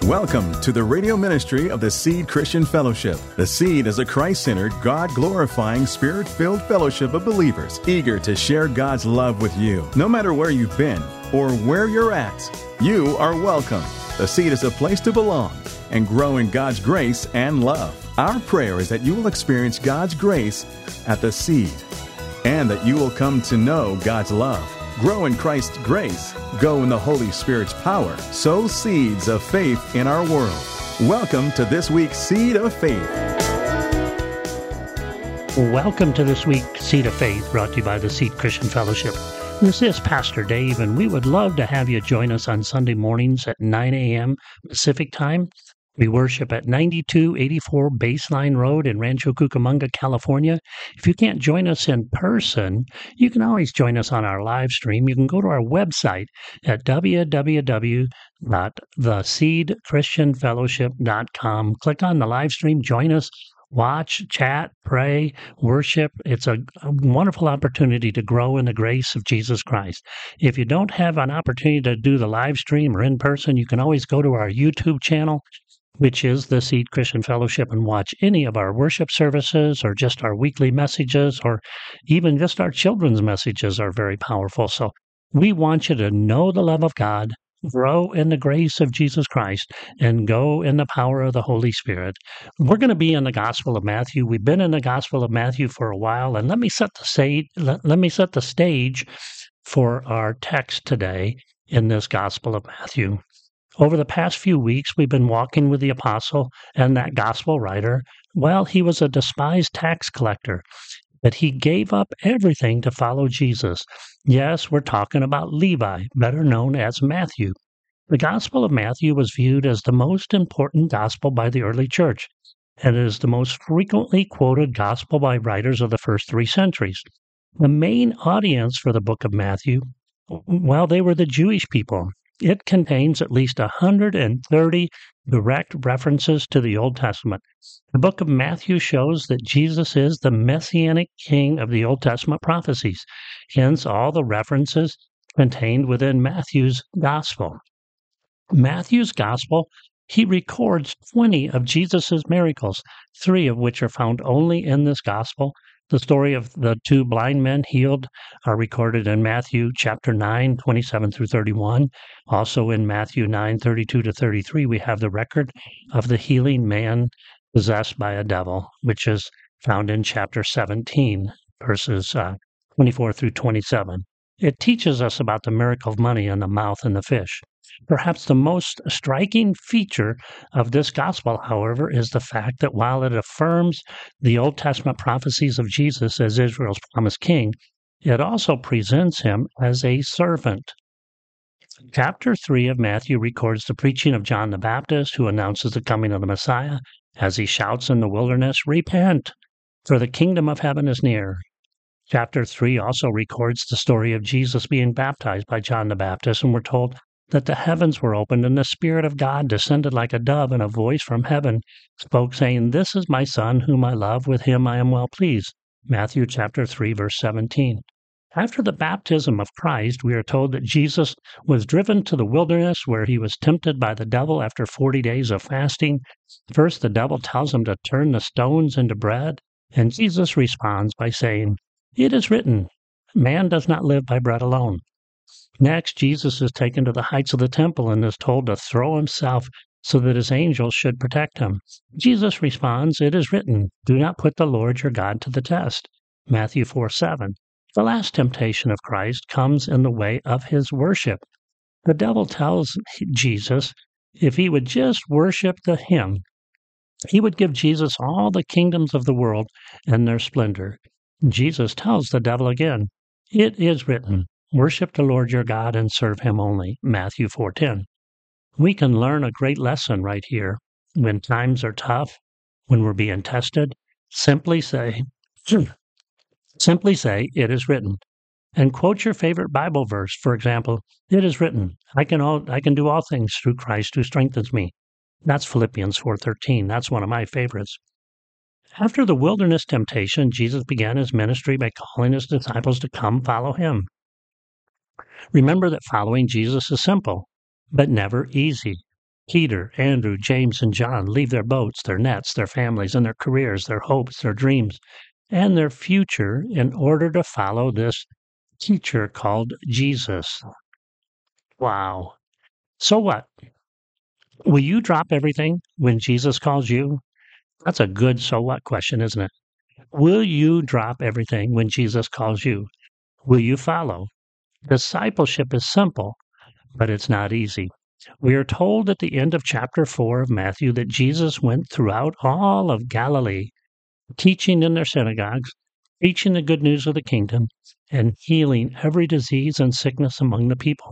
Welcome to the radio ministry of the Seed Christian Fellowship. The Seed is a Christ-centered, God-glorifying, Spirit-filled fellowship of believers eager to share God's love with you. No matter where you've been or where you're at, you are welcome. The Seed is a place to belong and grow in God's grace and love. Our prayer is that you will experience God's grace at the Seed and that you will come to know God's love. Grow in Christ's grace, go in the Holy Spirit's power, sow seeds of faith in our world. Welcome to this week's Seed of Faith. Welcome to this week's Seed of Faith, brought to you by the Seed Christian Fellowship. This is Pastor Dave, and we would love to have you join us on Sunday mornings at 9 a.m. Pacific Time. We worship at 9284 Baseline Road in Rancho Cucamonga, California. If you can't join us in person, you can always join us on our live stream. You can go to our website at www.theseedchristianfellowship.com. Click on the live stream, join us, watch, chat, pray, worship. It's a wonderful opportunity to grow in the grace of Jesus Christ. If you don't have an opportunity to do the live stream or in person, you can always go to our YouTube channel, which is the Seed Christian Fellowship, and watch any of our worship services or just our weekly messages or even just our children's messages are very powerful. So we want you to know the love of God, grow in the grace of Jesus Christ, and go in the power of the Holy Spirit. We're going to be in the Gospel of Matthew. We've been in the Gospel of Matthew for a while, and let me set the stage for our text today in this Gospel of Matthew. Over the past few weeks, we've been walking with the apostle and that gospel writer. Well, he was a despised tax collector, but he gave up everything to follow Jesus. Yes, we're talking about Levi, better known as Matthew. The Gospel of Matthew was viewed as the most important gospel by the early church, and it is the most frequently quoted gospel by writers of the first 3 centuries. The main audience for the book of Matthew, well, they were the Jewish people. It contains at least 130 direct references to the Old Testament. The book of Matthew shows that Jesus is the messianic king of the Old Testament prophecies, hence all the references contained within Matthew's gospel. Matthew's gospel, he records 20 of Jesus' miracles, 3 of which are found only in this gospel. The story of the 2 blind men healed are recorded in Matthew chapter 9, 27 through 31. Also in Matthew 9, 32 to 33, we have the record of the healing man possessed by a devil, which is found in chapter 17, verses 24 through 27. It teaches us about the miracle of money in the mouth and the fish. Perhaps the most striking feature of this gospel, however, is the fact that while it affirms the Old Testament prophecies of Jesus as Israel's promised king, it also presents him as a servant. Chapter 3 of Matthew records the preaching of John the Baptist, who announces the coming of the Messiah as he shouts in the wilderness, "Repent, for the kingdom of heaven is near." Chapter 3 also records the story of Jesus being baptized by John the Baptist, and we're told that the heavens were opened and the Spirit of God descended like a dove, and a voice from heaven spoke, saying, "This is my Son, whom I love, with him I am well pleased." Matthew chapter 3, verse 17. After the baptism of Christ, we are told that Jesus was driven to the wilderness where he was tempted by the devil after 40 days of fasting. First, the devil tells him to turn the stones into bread, and Jesus responds by saying, "It is written, man does not live by bread alone." Next, Jesus is taken to the heights of the temple and is told to throw himself so that his angels should protect him. Jesus responds, "It is written, do not put the Lord your God to the test." Matthew 4:7. The last temptation of Christ comes in the way of his worship. The devil tells Jesus if he would just worship him, he would give Jesus all the kingdoms of the world and their splendor. Jesus tells the devil again, "It is written, worship the Lord your God and serve him only." Matthew 4:10. We can learn a great lesson right here. When times are tough, when we're being tested, simply say, "It is written," and quote your favorite Bible verse. For example, "It is written, I can do all things through Christ who strengthens me." That's Philippians 4:13. That's one of my favorites. After the wilderness temptation, Jesus began his ministry by calling his disciples to come follow him. Remember that following Jesus is simple, but never easy. Peter, Andrew, James, and John leave their boats, their nets, their families, and their careers, their hopes, their dreams, and their future in order to follow this teacher called Jesus. Wow. So what? Will you drop everything when Jesus calls you? That's a good so what question, isn't it? Will you drop everything when Jesus calls you? Will you follow? Discipleship is simple, but it's not easy. We are told at the end of chapter 4 of Matthew that Jesus went throughout all of Galilee, teaching in their synagogues, preaching the good news of the kingdom, and healing every disease and sickness among the people.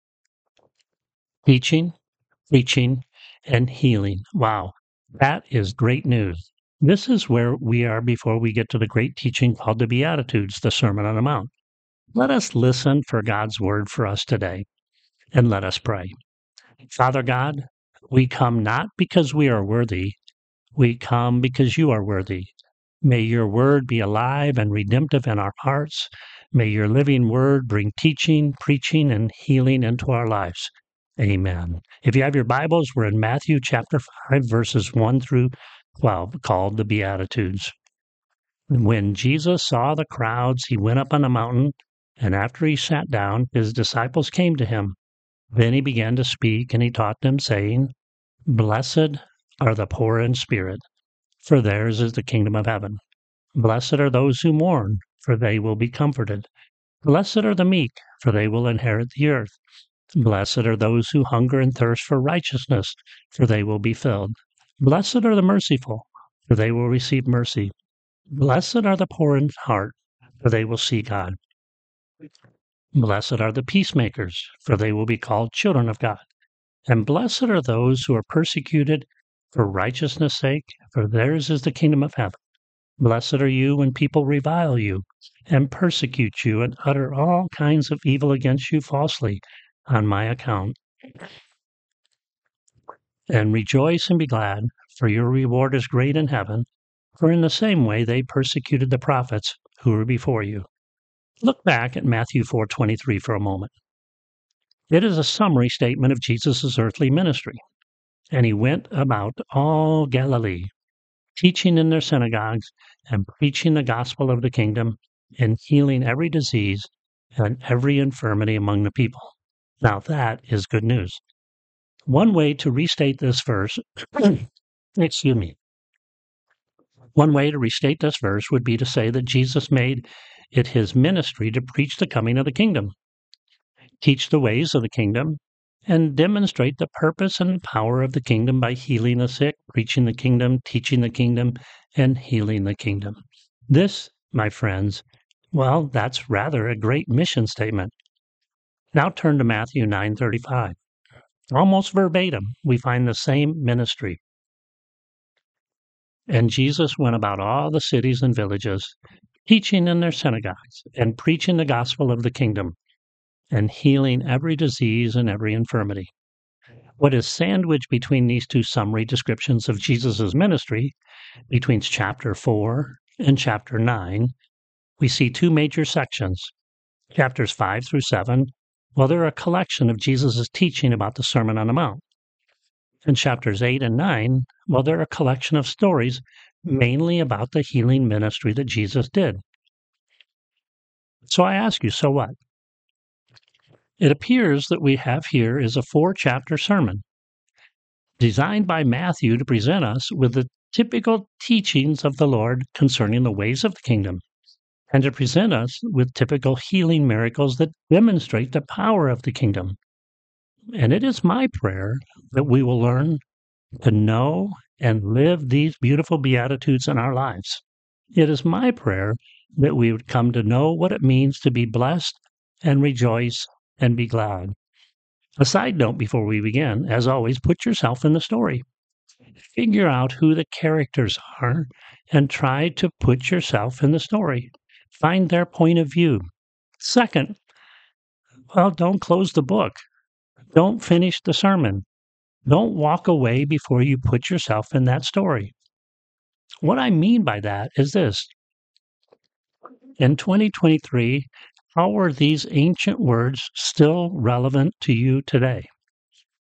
Teaching, preaching, and healing. Wow, that is great news. This is where we are before we get to the great teaching called the Beatitudes, the Sermon on the Mount. Let us listen for God's word for us today, and let us pray. Father God, we come not because we are worthy, we come because you are worthy. May your word be alive and redemptive in our hearts. May your living word bring teaching, preaching, and healing into our lives. Amen. If you have your Bibles, we're in Matthew chapter 5, verses 1 through 12, called the Beatitudes. When Jesus saw the crowds, he went up on a mountain, and after he sat down, his disciples came to him. Then he began to speak, and he taught them, saying, Blessed are the poor in spirit, for theirs is the kingdom of heaven. Blessed are those who mourn, for they will be comforted. Blessed are the meek, for they will inherit the earth. Blessed are those who hunger and thirst for righteousness, for they will be filled. Blessed are the merciful, for they will receive mercy. Blessed are the poor in heart, for they will see God. Blessed are the peacemakers, for they will be called children of God. And blessed are those who are persecuted for righteousness' sake, for theirs is the kingdom of heaven. Blessed are you when people revile you, and persecute you, and utter all kinds of evil against you falsely on my account. And rejoice and be glad, for your reward is great in heaven, for in the same way they persecuted the prophets who were before you. Look back at Matthew 4:23 for a moment. It is a summary statement of Jesus' earthly ministry. And he went about all Galilee, teaching in their synagogues and preaching the gospel of the kingdom and healing every disease and every infirmity among the people. Now that is good news. One way to restate this verse, excuse me, one way to restate this verse would be to say that Jesus made it his ministry to preach the coming of the kingdom, teach the ways of the kingdom, and demonstrate the purpose and power of the kingdom by healing the sick, preaching the kingdom, teaching the kingdom, and healing the kingdom. This, my friends, well, that's rather a great mission statement. Now turn to Matthew 9:35. Almost verbatim, we find the same ministry. And Jesus went about all the cities and villages, teaching in their synagogues, and preaching the gospel of the kingdom, and healing every disease and every infirmity. What is sandwiched between these two summary descriptions of Jesus' ministry, between chapter 4 and chapter 9, we see two major sections. Chapters 5 through 7, well, they're a collection of Jesus' teaching about the Sermon on the Mount. And chapters 8 and 9, well, they're a collection of stories mainly about the healing ministry that Jesus did. So I ask you, so what? It appears that we have here is a 4-chapter sermon designed by Matthew to present us with the typical teachings of the Lord concerning the ways of the kingdom, and to present us with typical healing miracles that demonstrate the power of the kingdom. And it is my prayer that we will learn to know and live these beautiful Beatitudes in our lives. It is my prayer that we would come to know what it means to be blessed and rejoice and be glad. A side note before we begin, as always, put yourself in the story. Figure out who the characters are and try to put yourself in the story. Find their point of view. Second, well, don't close the book. Don't finish the sermon. Don't walk away before you put yourself in that story. What I mean by that is this. In 2023, how are these ancient words still relevant to you today?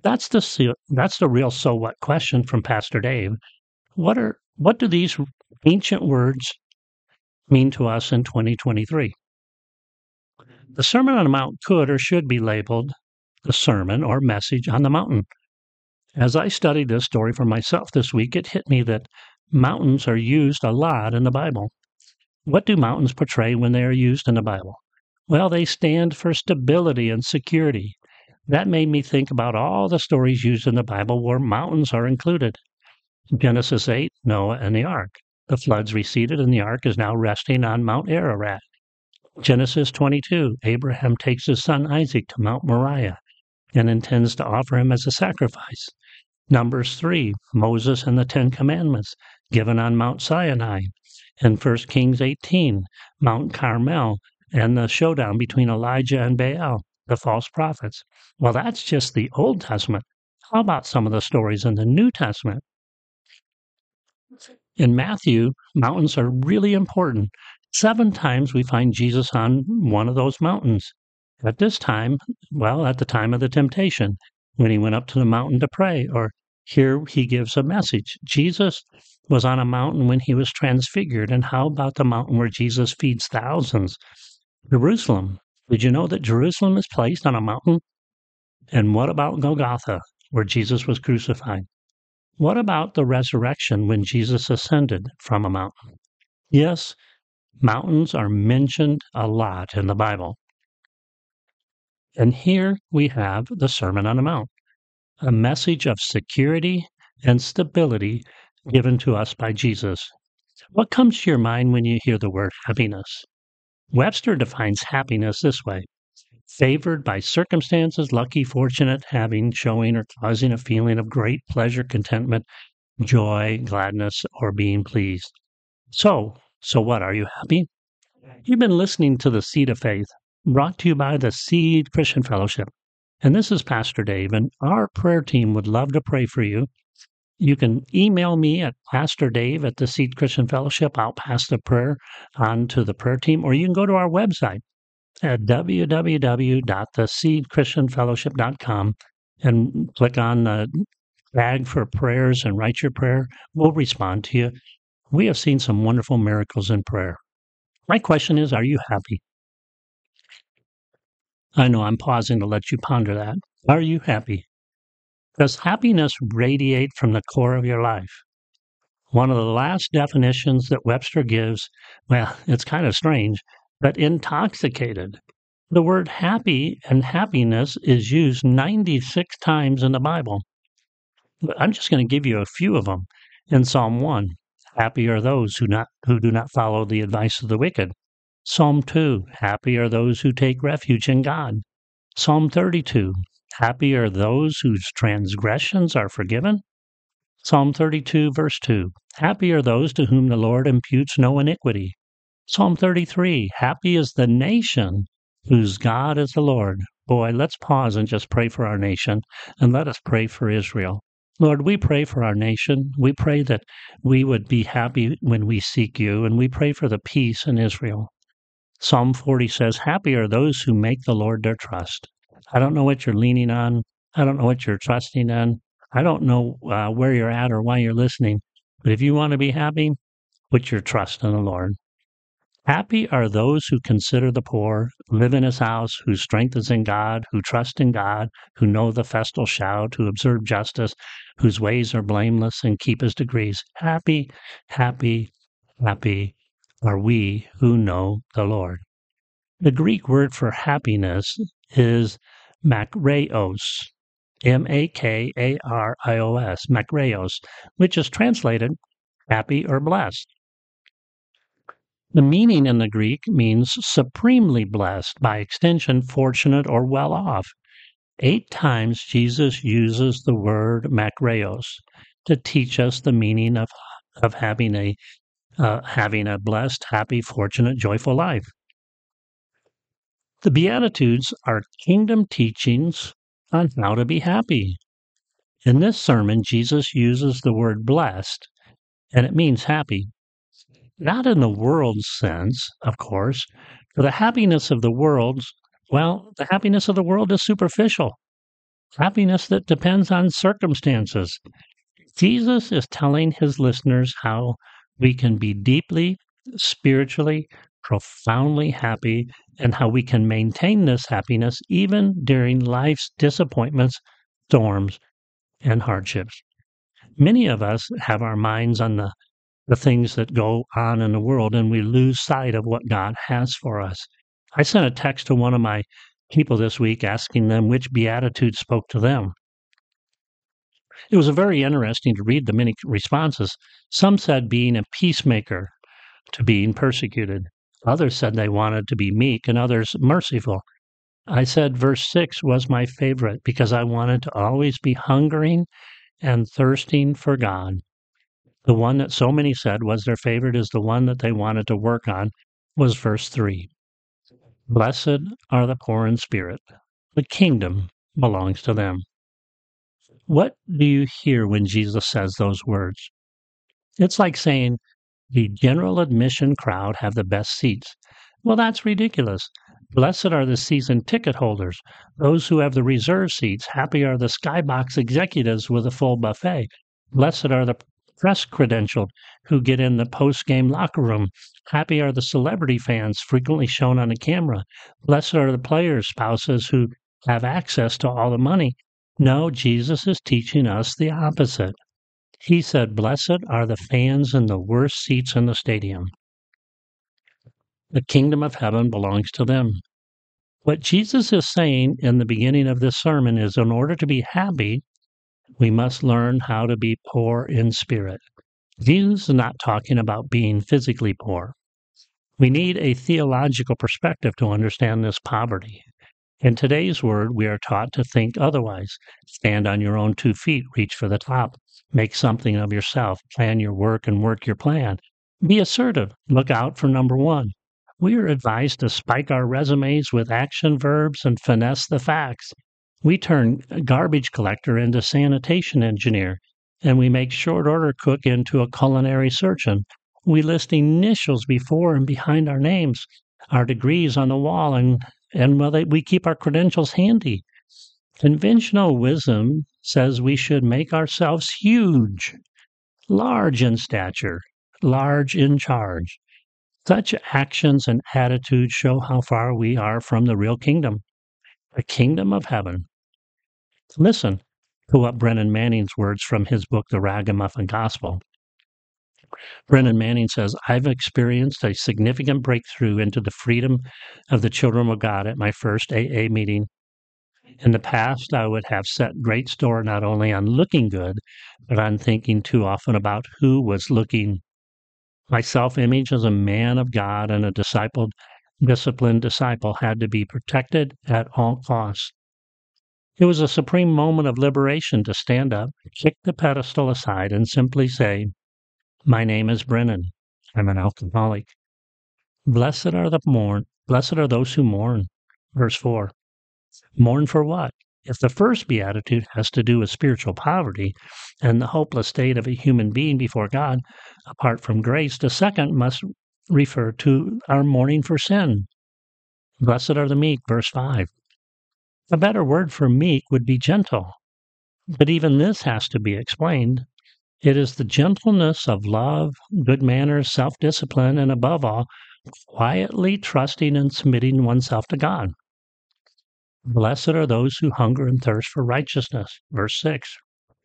That's the real so what question from Pastor Dave. What do these ancient words mean to us in 2023? The Sermon on the Mount could or should be labeled the sermon or message on the mountain. As I studied this story for myself this week, it hit me that mountains are used a lot in the Bible. What do mountains portray when they are used in the Bible? Well, they stand for stability and security. That made me think about all the stories used in the Bible where mountains are included. Genesis 8, Noah and the ark. The floods receded and the ark is now resting on Mount Ararat. Genesis 22, Abraham takes his son Isaac to Mount Moriah and intends to offer him as a sacrifice. Numbers 3, Moses and the Ten Commandments, given on Mount Sinai. And 1 Kings 18, Mount Carmel, and the showdown between Elijah and Baal, the false prophets. Well, that's just the Old Testament. How about some of the stories in the New Testament? In Matthew, mountains are really important. 7 times we find Jesus on one of those mountains. At this time, at the time of the temptation, when he went up to the mountain to pray, or here he gives a message. Jesus was on a mountain when he was transfigured. And how about the mountain where Jesus feeds thousands? Jerusalem. Did you know that Jerusalem is placed on a mountain? And what about Golgotha, where Jesus was crucified? What about the resurrection when Jesus ascended from a mountain? Yes, mountains are mentioned a lot in the Bible. And here we have the Sermon on the Mount, a message of security and stability given to us by Jesus. What comes to your mind when you hear the word happiness? Webster defines happiness this way: favored by circumstances, lucky, fortunate, having, showing, or causing a feeling of great pleasure, contentment, joy, gladness, or being pleased. So what? Are you happy? You've been listening to The Seed of Faith, brought to you by the Seed Christian Fellowship. And this is Pastor Dave, and our prayer team would love to pray for you. You can email me at Pastor Dave at the Seed Christian Fellowship. I'll pass the prayer on to the prayer team, or you can go to our website at www.theseedchristianfellowship.com and click on the tag for prayers and write your prayer. We'll respond to you. We have seen some wonderful miracles in prayer. My question is, are you happy? I know I'm pausing to let you ponder that. Are you happy? Does happiness radiate from the core of your life? One of the last definitions that Webster gives, well, it's kind of strange, but intoxicated. The word happy and happiness is used 96 times in the Bible. I'm just going to give you a few of them. In Psalm 1, happy are those who do not follow the advice of the wicked. Psalm 2, happy are those who take refuge in God. Psalm 32, happy are those whose transgressions are forgiven. Psalm 32, verse 2, happy are those to whom the Lord imputes no iniquity. Psalm 33, happy is the nation whose God is the Lord. Boy, let's pause and just pray for our nation, and let us pray for Israel. Lord, we pray for our nation. We pray that we would be happy when we seek you, and we pray for the peace in Israel. Psalm 40 says, happy are those who make the Lord their trust. I don't know what you're leaning on. I don't know what you're trusting on. I don't know where you're at or why you're listening. But if you want to be happy, put your trust in the Lord. Happy are those who consider the poor, live in his house, whose strength is in God, who trust in God, who know the festal shout, who observe justice, whose ways are blameless and keep his decrees. Happy, happy, happy are we who know the Lord. The Greek word for happiness is makarios, M-A-K-A-R-I-O-S, makarios, which is translated happy or blessed. The meaning in the Greek means supremely blessed, by extension, fortunate or well off. 8 times Jesus uses the word makarios to teach us the meaning of having a blessed, happy, fortunate, joyful life. The Beatitudes are kingdom teachings on how to be happy. In this sermon, Jesus uses the word blessed, and it means happy. Not in the world's sense, of course. For the happiness of the world, the happiness of the world is superficial. happiness that depends on circumstances. Jesus is telling his listeners how we can be deeply, spiritually, profoundly happy, and how we can maintain this happiness even during life's disappointments, storms, and hardships. Many of us have our minds on the things that go on in the world, and we lose sight of what God has for us. I sent a text to one of my people this week asking them which beatitude spoke to them. It was very interesting to read the many responses. Some said being a peacemaker to being persecuted. Others said they wanted to be meek, and others merciful. I said verse 6 was my favorite because I wanted to always be hungering and thirsting for God. The one that so many said was their favorite is the one that they wanted to work on was verse 3. Blessed are the poor in spirit. The kingdom belongs to them. What do you hear when Jesus says those words? It's like saying the general admission crowd have the best seats. Well, that's ridiculous. Blessed are the season ticket holders, those who have the reserve seats. Happy are the skybox executives with a full buffet. Blessed are the press credentialed who get in the post-game locker room. Happy are the celebrity fans frequently shown on a camera. Blessed are the players' spouses who have access to all the money. No, Jesus is teaching us the opposite. He said, blessed are the fans in the worst seats in the stadium. The kingdom of heaven belongs to them. What Jesus is saying in the beginning of this sermon is in order to be happy, we must learn how to be poor in spirit. Jesus is not talking about being physically poor. We need a theological perspective to understand this poverty. In today's word, we are taught to think otherwise. Stand on your own 2 feet, reach for the top, make something of yourself, plan your work and work your plan. Be assertive, look out for number one. We are advised to spike our resumes with action verbs and finesse the facts. We turn garbage collector into sanitation engineer, and we make short order cook into a culinary surgeon. We list initials before and behind our names, our degrees on the wall, and we keep our credentials handy. Conventional wisdom says we should make ourselves huge, large in stature, large in charge. Such actions and attitudes show how far we are from the real kingdom, the kingdom of heaven. Listen to what Brennan Manning's words from his book, The Ragamuffin Gospel. Brennan Manning says, I've experienced a significant breakthrough into the freedom of the children of God at my first AA meeting. In the past, I would have set great store not only on looking good, but on thinking too often about who was looking. My self-image as a man of God and a disciplined disciple had to be protected at all costs. It was a supreme moment of liberation to stand up, kick the pedestal aside, and simply say, my name is Brennan. I'm an alcoholic. Blessed are those who mourn. Verse 4. Mourn for what? If the first beatitude has to do with spiritual poverty and the hopeless state of a human being before God, apart from grace, the second must refer to our mourning for sin. Blessed are the meek, verse 5. A better word for meek would be gentle, but even this has to be explained. It is the gentleness of love, good manners, self-discipline, and above all, quietly trusting and submitting oneself to God. Blessed are those who hunger and thirst for righteousness, verse 6.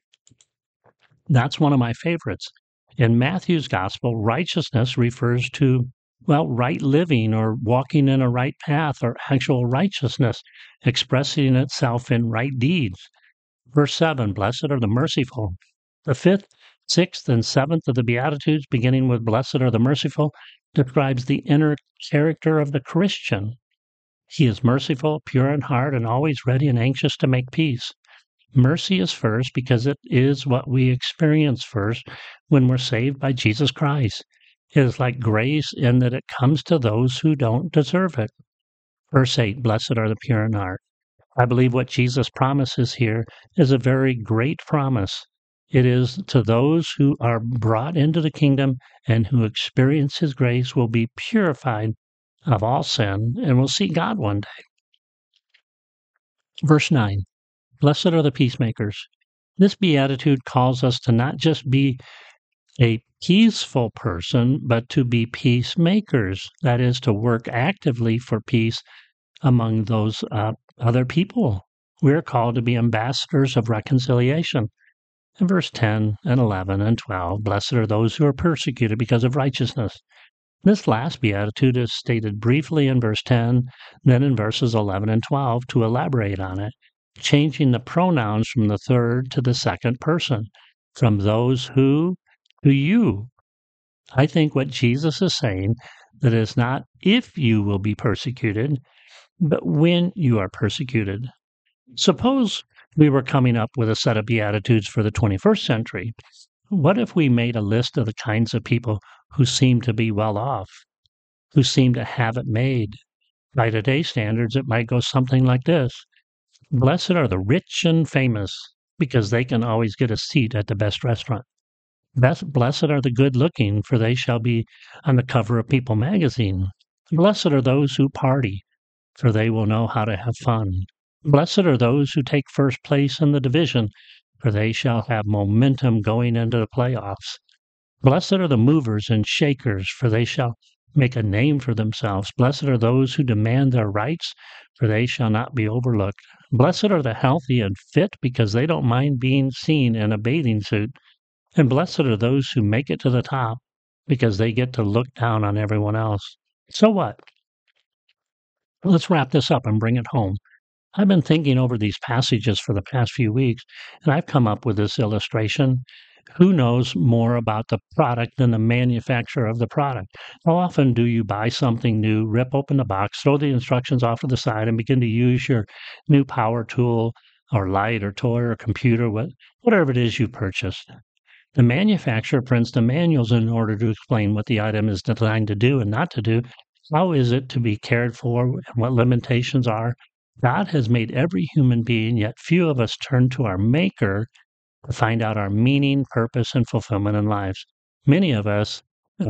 That's one of my favorites. In Matthew's Gospel, righteousness refers to, right living or walking in a right path or actual righteousness, expressing itself in right deeds. Verse 7, blessed are the merciful. The 5th, 6th, and 7th of the Beatitudes, beginning with blessed are the merciful, describes the inner character of the Christian. He is merciful, pure in heart, and always ready and anxious to make peace. Mercy is first because it is what we experience first when we're saved by Jesus Christ. It is like grace in that it comes to those who don't deserve it. Verse 8, blessed are the pure in heart. I believe what Jesus promises here is a very great promise. It is to those who are brought into the kingdom and who experience His grace will be purified of all sin and will see God one day. Verse 9, Blessed are the peacemakers. This beatitude calls us to not just be a peaceful person, but to be peacemakers. That is, to work actively for peace among those other people. We're called to be ambassadors of reconciliation. In verse 10 and 11 and 12, blessed are those who are persecuted because of righteousness. This last beatitude is stated briefly in verse 10, then in verses 11 and 12 to elaborate on it, changing the pronouns from the third to the second person, from those who to you. I think what Jesus is saying, that is not if you will be persecuted, but when you are persecuted. Suppose we were coming up with a set of beatitudes for the 21st century. What if we made a list of the kinds of people who seem to be well off, who seem to have it made? By today's standards, it might go something like this. Blessed are the rich and famous, because they can always get a seat at the best restaurant. Blessed are the good-looking, for they shall be on the cover of People magazine. Blessed are those who party, for they will know how to have fun. Blessed are those who take first place in the division, for they shall have momentum going into the playoffs. Blessed are the movers and shakers, for they shall make a name for themselves. Blessed are those who demand their rights, for they shall not be overlooked. Blessed are the healthy and fit, because they don't mind being seen in a bathing suit. And blessed are those who make it to the top, because they get to look down on everyone else. So what? Let's wrap this up and bring it home. I've been thinking over these passages for the past few weeks, and I've come up with this illustration. Who knows more about the product than the manufacturer of the product? How often do you buy something new, rip open the box, throw the instructions off to the side, and begin to use your new power tool or light or toy or computer, whatever it is you purchased? The manufacturer prints the manuals in order to explain what the item is designed to do and not to do. How is it to be cared for and what limitations are? God has made every human being, yet few of us turn to our Maker to find out our meaning, purpose, and fulfillment in lives. Many of us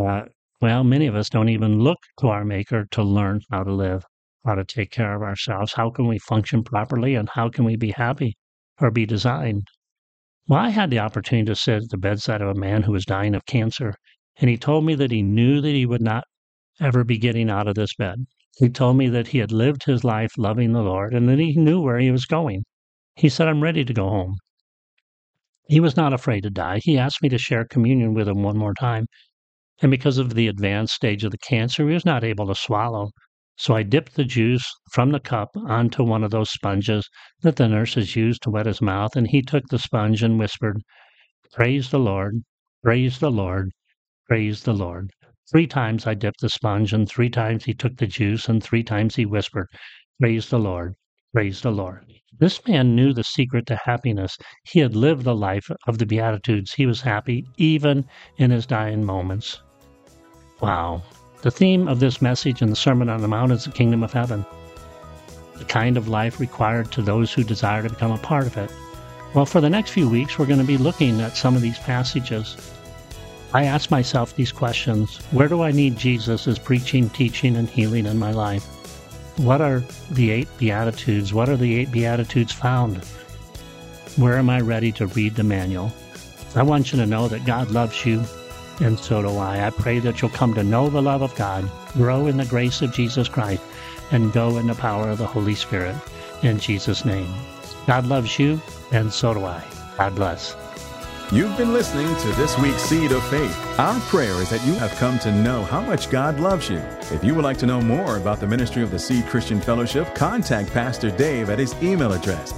don't even look to our Maker to learn how to live, how to take care of ourselves. How can we function properly, and how can we be happy or be designed? Well, I had the opportunity to sit at the bedside of a man who was dying of cancer, and he told me that he knew that he would not ever be getting out of this bed. He told me that he had lived his life loving the Lord and that he knew where he was going. He said, I'm ready to go home. He was not afraid to die. He asked me to share communion with him one more time. And because of the advanced stage of the cancer, he was not able to swallow. So I dipped the juice from the cup onto one of those sponges that the nurses used to wet his mouth, and he took the sponge and whispered, Praise the Lord, praise the Lord, praise the Lord. 3 times I dipped the sponge, and 3 times he took the juice, and 3 times he whispered, Praise the Lord, praise the Lord. This man knew the secret to happiness. He had lived the life of the Beatitudes. He was happy even in his dying moments. Wow. The theme of this message in the Sermon on the Mount is the kingdom of heaven, the kind of life required to those who desire to become a part of it. Well, for the next few weeks, we're going to be looking at some of these passages. I ask myself these questions. Where do I need Jesus' preaching, teaching, and healing in my life? What are the 8 Beatitudes? What are the 8 Beatitudes found? Where am I ready to read the manual? I want you to know that God loves you, and so do I. I pray that you'll come to know the love of God, grow in the grace of Jesus Christ, and go in the power of the Holy Spirit. In Jesus' name. God loves you, and so do I. God bless. You've been listening to this week's Seed of Faith. Our prayer is that you have come to know how much God loves you. If you would like to know more about the ministry of the Seed Christian Fellowship, contact Pastor Dave at his email address,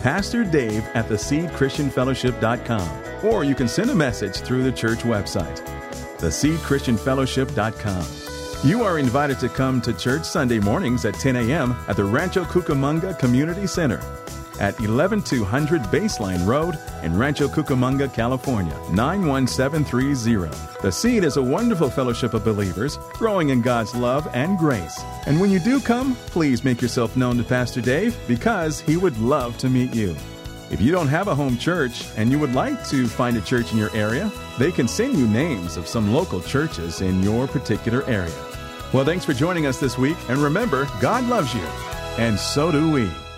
pastordave@theseedchristianfellowship.com. Or you can send a message through the church website, theseedchristianfellowship.com. You are invited to come to church Sunday mornings at 10 a.m. at the Rancho Cucamonga Community Center at 11200 Baseline Road in Rancho Cucamonga, California, 91730. The Seed is a wonderful fellowship of believers growing in God's love and grace. And when you do come, please make yourself known to Pastor Dave because he would love to meet you. If you don't have a home church and you would like to find a church in your area, they can send you names of some local churches in your particular area. Well, thanks for joining us this week, and remember, God loves you, and so do we.